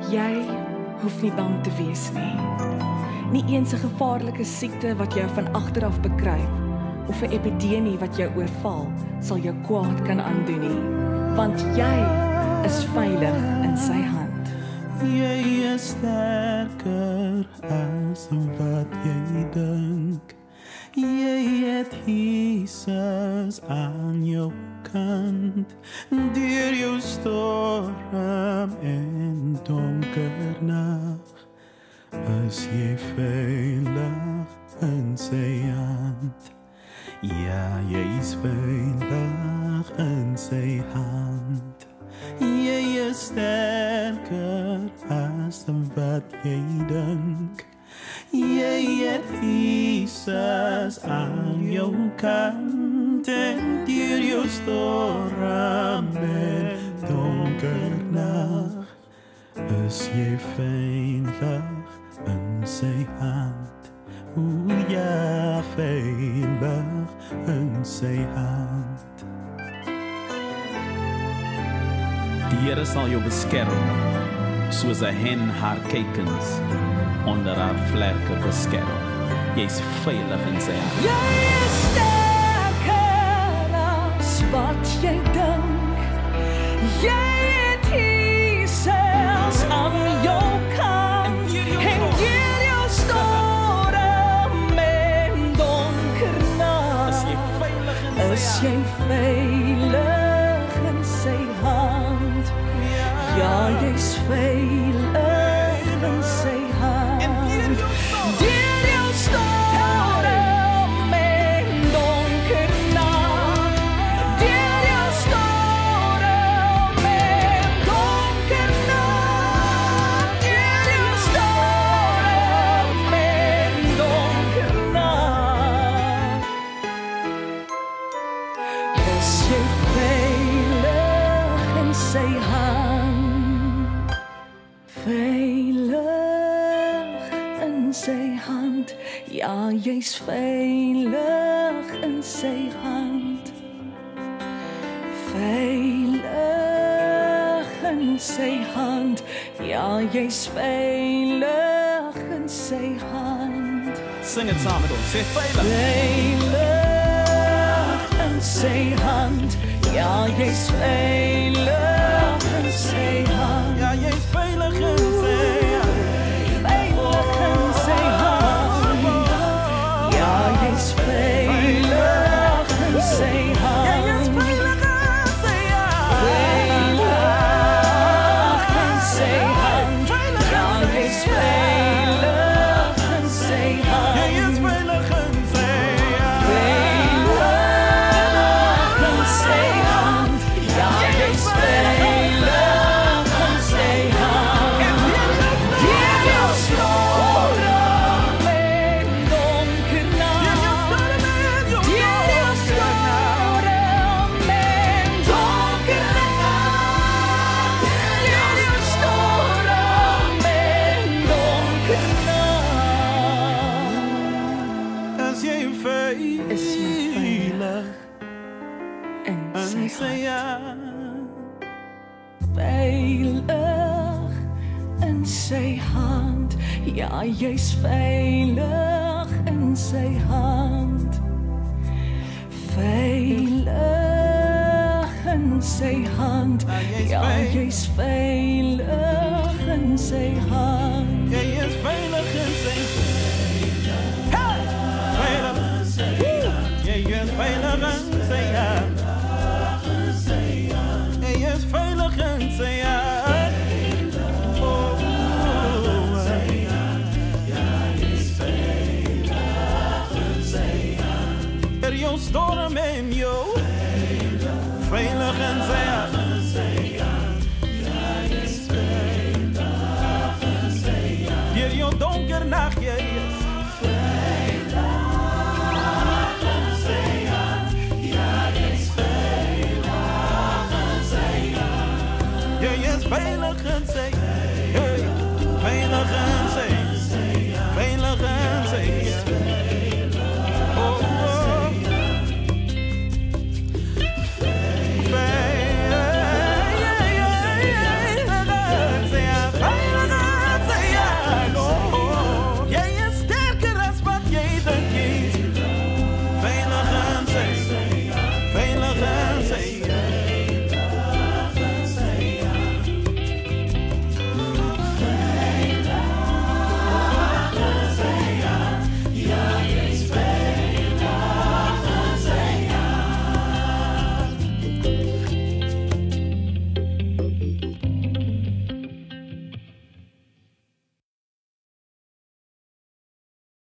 Jy hoef nie bang te wees nie. Nie eens 'n gevaarlike siekte wat jou van agteraf bekruip of 'n epidemie wat jou oorval sal jou kwaad kan aandoen nie, want jy is veilig in sy hand. Jy is sterker as wat jy dink. Jy het Jesus aan jou kant, deur jou storm en donker nag, is jy veilig in sy hand. Ja, jy is veilig in sy hand. Jy is sterker as wat jy dink. Jy het Jesus aan jou kant, en deur jou storm en donker nag, is jy veilig in sy hand. O ja, veilig in sy hand. Die Here sal jou beskerm, soos 'n hen haar kuikens onder haar vlerke beskerm. Jy's veilig in sy hand. Jy is sterker as wat jy dink. Jy het Jesus aan jou kant, en deur jou storm en donker nag, is jy veilig in sy hand. Ja, jy's veilig in sy hand. Deur jou storm en donker nag, deur jou storm en donker nag, deur jou storm en donker nag, is jy veilig in sy hand. Veilig in sy hand, ja, jy's veilig in sy hand. Veilig in sy hand, ja, jy's veilig in sy hand. Sing dit saam met ons, sê veilig. Veilig in sy hand, ja, jy's veilig in sy hand. Ja, jy is veilig in sy hand. Veilig in sy hand, ja, jy's veilig in sy hand. Jy is veilig in sy hand. Veilig in sy hand, ja, jy's veilig in sy hand. Jy is veilig in sy hand. Veilig in sy hand, ja, jy's veilig in sy hand. Deur jou storm en donker nag, deur jou storm en donker nag, deur jou storm en donker nag, As jy veilig is jy veilig in in sy sy hand. hand. Veilig in sy hand, ja, jy's veilig in sy hand. Veilig in sy hand, ja, jy's veilig in sy hand. Jy is veilig in sy hand. Veilig. Jy is veilig in sy hand. Jy is veilig in sy hand. Oh, jou storm en jou veilig in sy hand. Deur jou donker nag, jy is veilig in sy, veilig in sy, veilig in sy.